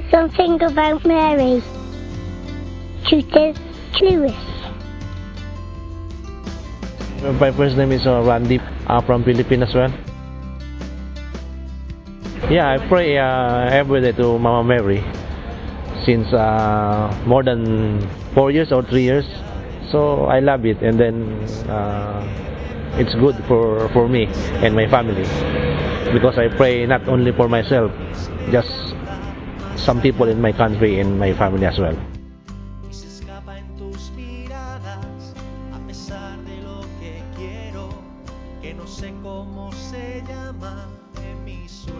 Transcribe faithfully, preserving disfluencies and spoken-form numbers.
Something about Mary. Judith Lewis. My first name is uh, Randy, uh, from Philippines as well. Yeah, I pray uh, every day to Mama Mary since uh, more than four years or three years. So I love it, and then uh, it's good for for me and my family because I pray not only for myself, just some people in my country and my family as well. Y se escapa en tus miradas, a pesar de lo que quiero, que no sé cómo se llama en mis sueños.